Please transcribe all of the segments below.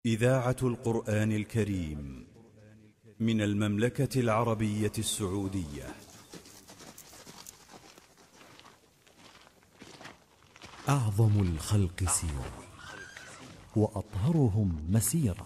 إذاعة القرآن الكريم من المملكة العربية السعودية. أعظم الخلق سيرة وأطهرهم مسيرة،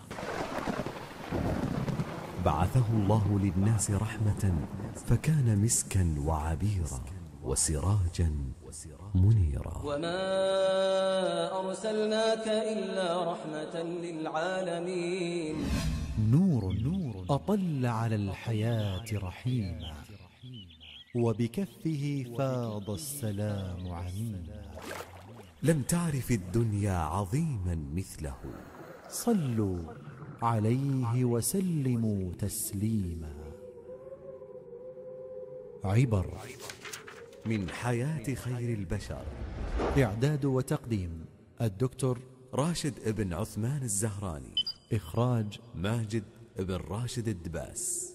بعثه الله للناس رحمة فكان مسكا وعبيرا وسراجا منيرا. وما أرسلناك إلا رحمة للعالمين. نور أطل على الحياة رحيما، وبكفه فاض السلام عميما. لم تعرف الدنيا عظيما مثله، صلوا عليه وسلموا تسليما. عبر من حياة خير البشر، إعداد وتقديم الدكتور راشد ابن عثمان الزهراني، إخراج ماجد ابن راشد الدباس.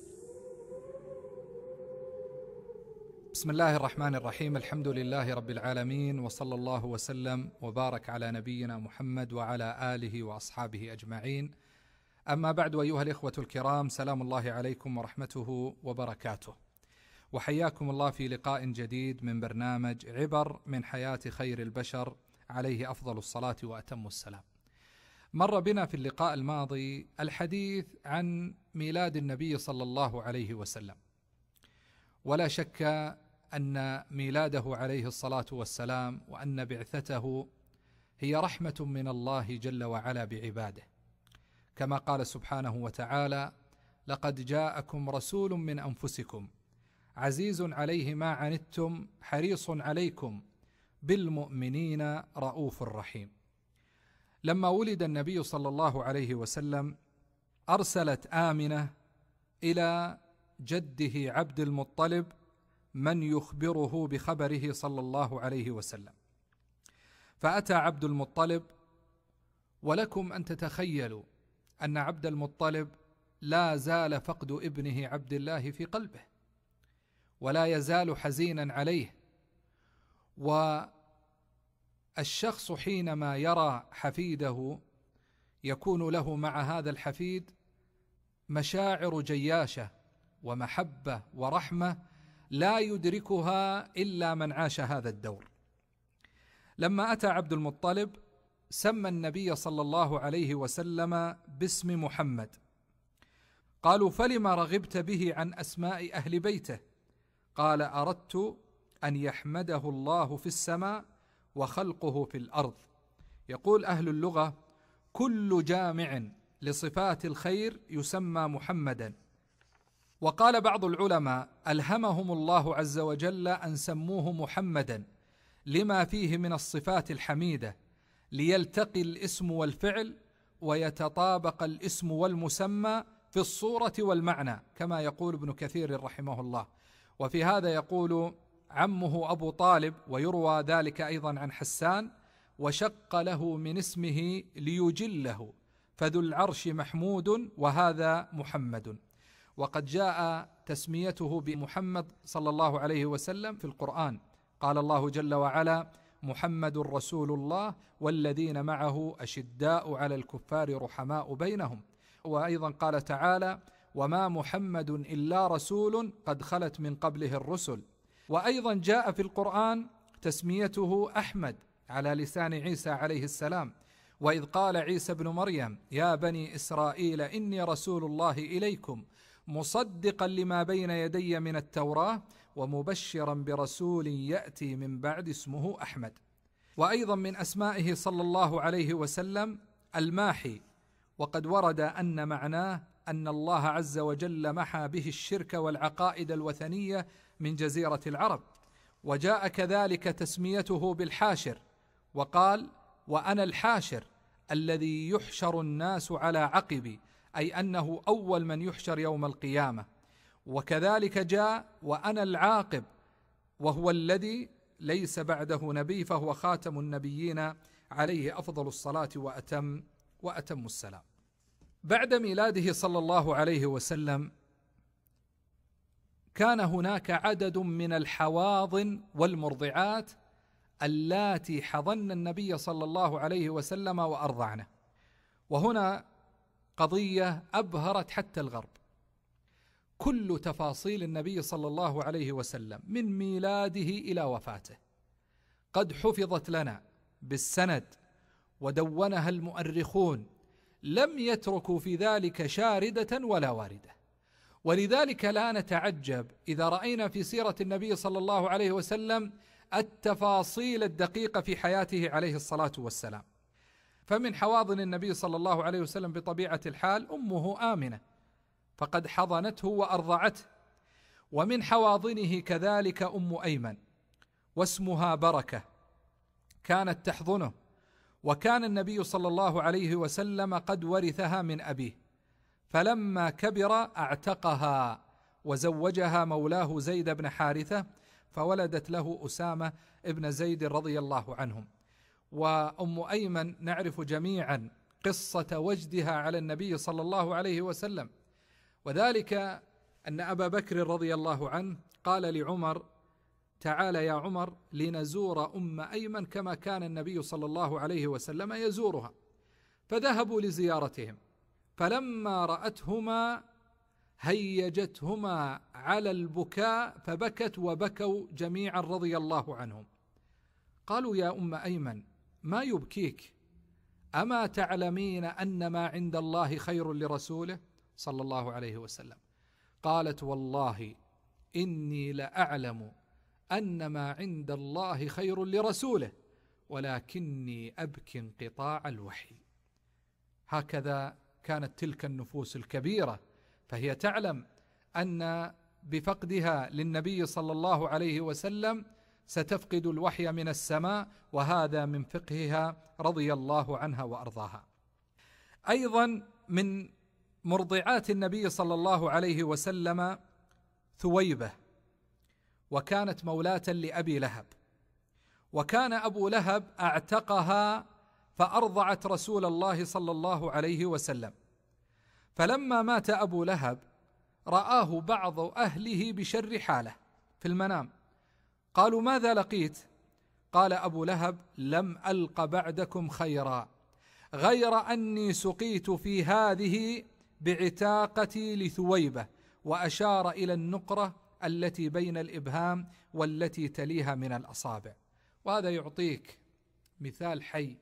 بسم الله الرحمن الرحيم. الحمد لله رب العالمين، وصلى الله وسلم وبارك على نبينا محمد وعلى آله وأصحابه أجمعين. أما بعد، أيها الإخوة الكرام، سلام الله عليكم ورحمته وبركاته، وحياكم الله في لقاء جديد من برنامج عبر من حياة خير البشر، عليه أفضل الصلاة وأتم السلام. مر بنا في اللقاء الماضي الحديث عن ميلاد النبي صلى الله عليه وسلم، ولا شك أن ميلاده عليه الصلاة والسلام وأن بعثته هي رحمة من الله جل وعلا بعباده، كما قال سبحانه وتعالى: لقد جاءكم رسول من أنفسكم عزيز عليه ما عنتم حريص عليكم بالمؤمنين رؤوف رحيم. لما ولد النبي صلى الله عليه وسلم أرسلت آمنة إلى جده عبد المطلب من يخبره بخبره صلى الله عليه وسلم، فأتى عبد المطلب، ولكم أن تتخيلوا أن عبد المطلب لا زال فقد ابنه عبد الله في قلبه، ولا يزال حزينا عليه. والشخص حينما يرى حفيده يكون له مع هذا الحفيد مشاعر جياشة ومحبة ورحمة لا يدركها إلا من عاش هذا الدور. لما أتى عبد المطلب سمى النبي صلى الله عليه وسلم باسم محمد. قالوا: فلما رغبت به عن أسماء أهل بيته؟ قال: أردت أن يحمده الله في السماء وخلقه في الأرض. يقول أهل اللغة: كل جامع لصفات الخير يسمى محمدا. وقال بعض العلماء: ألهمهم الله عز وجل أن سموه محمدا لما فيه من الصفات الحميدة، ليلتقي الاسم والفعل ويتطابق الاسم والمسمى في الصورة والمعنى، كما يقول ابن كثير رحمه الله. وفي هذا يقول عمه أبو طالب، ويروى ذلك أيضا عن حسان: وشق له من اسمه ليجله، فذو العرش محمود وهذا محمد. وقد جاء تسميته بمحمد صلى الله عليه وسلم في القرآن، قال الله جل وعلا: محمد رسول الله والذين معه أشداء على الكفار رحماء بينهم. وأيضا قال تعالى: وما محمد إلا رسول قد خلت من قبله الرسل. وأيضا جاء في القرآن تسميته أحمد على لسان عيسى عليه السلام، وإذ قال عيسى ابن مريم: يا بني إسرائيل إني رسول الله إليكم مصدقا لما بين يدي من التوراة ومبشرا برسول يأتي من بعد اسمه أحمد. وأيضا من أسمائه صلى الله عليه وسلم الماحي، وقد ورد أن معناه أن الله عز وجل محى به الشرك والعقائد الوثنية من جزيرة العرب. وجاء كذلك تسميته بالحاشر، وقال: وأنا الحاشر الذي يحشر الناس على عقبي، أي أنه أول من يحشر يوم القيامة. وكذلك جاء: وأنا العاقب، وهو الذي ليس بعده نبي، فهو خاتم النبيين عليه أفضل الصلاة وأتم السلام. بعد ميلاده صلى الله عليه وسلم كان هناك عدد من الحواضن والمرضعات اللاتي حضن النبي صلى الله عليه وسلم وأرضعنه. وهنا قضية أبهرت حتى الغرب. كل تفاصيل النبي صلى الله عليه وسلم من ميلاده إلى وفاته قد حفظت لنا بالسند ودونها المؤرخون، لم يتركوا في ذلك شاردة ولا واردة. ولذلك لا نتعجب إذا رأينا في سيرة النبي صلى الله عليه وسلم التفاصيل الدقيقة في حياته عليه الصلاة والسلام. فمن حواضن النبي صلى الله عليه وسلم بطبيعة الحال أمه آمنة، فقد حضنته وأرضعته. ومن حواضنه كذلك أم أيمن واسمها بركة، كانت تحضنه، وكان النبي صلى الله عليه وسلم قد ورثها من أبيه، فلما كبر اعتقها وزوجها مولاه زيد بن حارثة، فولدت له أسامة ابن زيد رضي الله عنهم. وأم أيمن نعرف جميعا قصة وجدها على النبي صلى الله عليه وسلم، وذلك أن أبا بكر رضي الله عنه قال لعمر: تعال يا عمر لنزور أم أيمن كما كان النبي صلى الله عليه وسلم يزورها. فذهبوا لزيارتهم، فلما رأتهما هيجتهما على البكاء، فبكت وبكوا جميعا رضي الله عنهم. قالوا: يا أم أيمن ما يبكيك؟ أما تعلمين أن ما عند الله خير لرسوله صلى الله عليه وسلم؟ قالت: والله إني لأعلم أن ما عند الله خير لرسوله، ولكني أبكي انقطاع الوحي. هكذا كانت تلك النفوس الكبيرة، فهي تعلم أن بفقدها للنبي صلى الله عليه وسلم ستفقد الوحي من السماء، وهذا من فقهها رضي الله عنها وأرضاها. أيضا من مرضعات النبي صلى الله عليه وسلم ثويبة، وكانت مولاة لأبي لهب، وكان أبو لهب اعتقها فأرضعت رسول الله صلى الله عليه وسلم. فلما مات أبو لهب رآه بعض أهله بشر حاله في المنام، قالوا: ماذا لقيت؟ قال أبو لهب: لم ألق بعدكم خيرا، غير أني سقيت في هذه بعتاقتي لثويبة، وأشار إلى النقرة التي بين الإبهام والتي تليها من الأصابع. وهذا يعطيك مثال حي،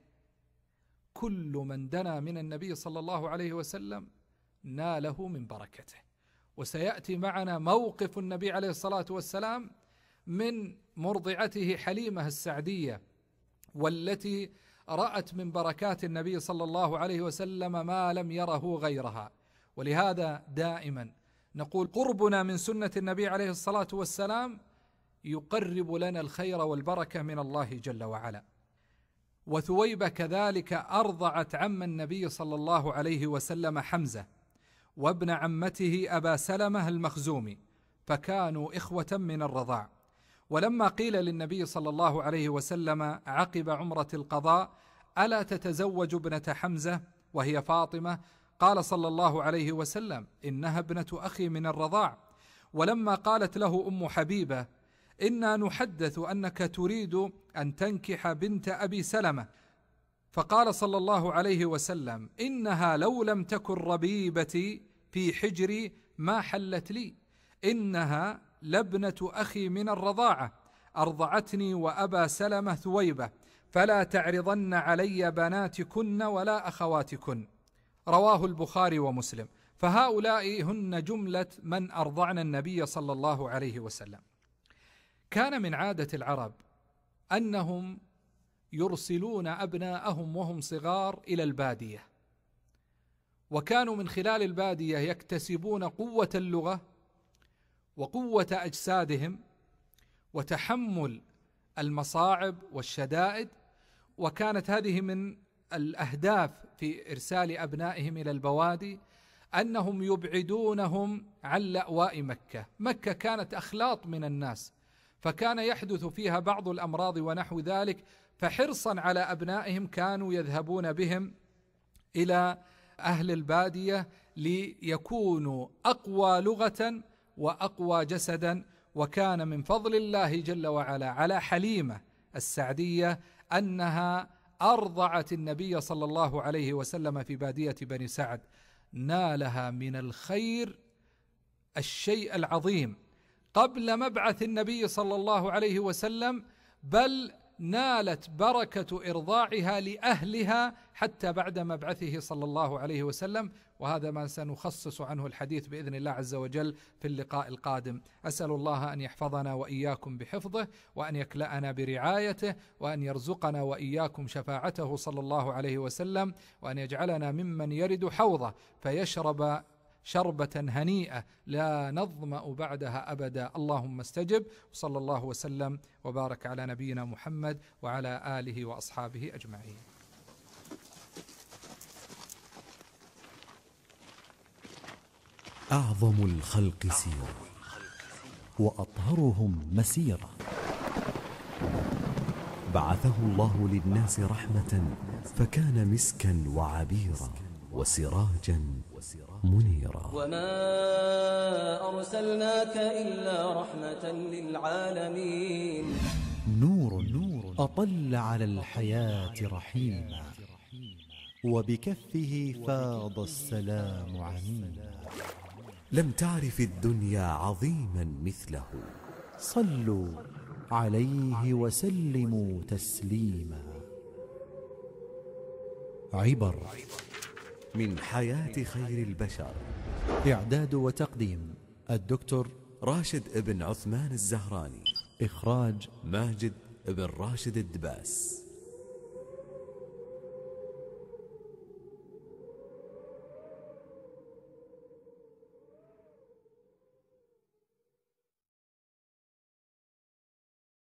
كل من دنا من النبي صلى الله عليه وسلم ناله من بركته. وسيأتي معنا موقف النبي عليه الصلاة والسلام من مرضعته حليمة السعدية، والتي رأت من بركات النبي صلى الله عليه وسلم ما لم يره غيرها. ولهذا دائما نقول قربنا من سنة النبي عليه الصلاة والسلام يقرب لنا الخير والبركة من الله جل وعلا. وثويبة كذلك أرضعت عم النبي صلى الله عليه وسلم حمزة، وابن عمته أبا سلمة المخزومي، فكانوا إخوة من الرضاع. ولما قيل للنبي صلى الله عليه وسلم عقب عمرة القضاء: ألا تتزوج ابنة حمزة وهي فاطمة؟ قال صلى الله عليه وسلم: إنها ابنة أخي من الرضاع. ولما قالت له أم حبيبة: إنا نحدث أنك تريد أن تنكح بنت أبي سلمة، فقال صلى الله عليه وسلم: إنها لو لم تكن ربيبتي في حجري ما حلت لي، إنها لابنة أخي من الرضاعة، أرضعتني وأبا سلمة ثويبة، فلا تعرضن علي بناتكن ولا أخواتكن. رواه البخاري ومسلم. فهؤلاء هن جملة من أرضعن النبي صلى الله عليه وسلم. كان من عادة العرب أنهم يرسلون أبناءهم وهم صغار إلى البادية، وكانوا من خلال البادية يكتسبون قوة اللغة وقوة أجسادهم وتحمل المصاعب والشدائد. وكانت هذه من الأهداف في إرسال أبنائهم إلى البوادي، أنهم يبعدونهم عن لأواء مكة. مكة كانت أخلاط من الناس، فكان يحدث فيها بعض الأمراض ونحو ذلك، فحرصا على أبنائهم كانوا يذهبون بهم إلى أهل البادية ليكونوا أقوى لغة وأقوى جسدا. وكان من فضل الله جل وعلا على حليمة السعدية أنها أرضعت النبي صلى الله عليه وسلم في بادية بني سعد. نالها من الخير الشيء العظيم قبل مبعث النبي صلى الله عليه وسلم، بل نالت بركة إرضاعها لأهلها حتى بعد مبعثه صلى الله عليه وسلم. وهذا ما سنخصص عنه الحديث بإذن الله عز وجل في اللقاء القادم. أسأل الله أن يحفظنا وإياكم بحفظه، وأن يكلأنا برعايته، وأن يرزقنا وإياكم شفاعته صلى الله عليه وسلم، وأن يجعلنا ممن يرد حوضه فيشرب شربة هنيئة لا نظمأ بعدها أبدا. اللهم استجب. وصلى الله وسلم وبارك على نبينا محمد وعلى آله وأصحابه أجمعين. أعظم الخلق سيرة وأطهرهم مسيرة، بعثه الله للناس رحمة فكان مسكا وعبيرا وسراجا منيرا. وما أرسلناك إلا رحمة للعالمين. نور أطل على الحياة رحيما، وبكفه فاض السلام عميما. لم تعرف الدنيا عظيما مثله. صلوا عليه وسلموا تسليما. عبر من حياة خير البشر. إعداد وتقديم الدكتور راشد ابن عثمان الزهراني. إخراج ماجد ابن راشد الدباس.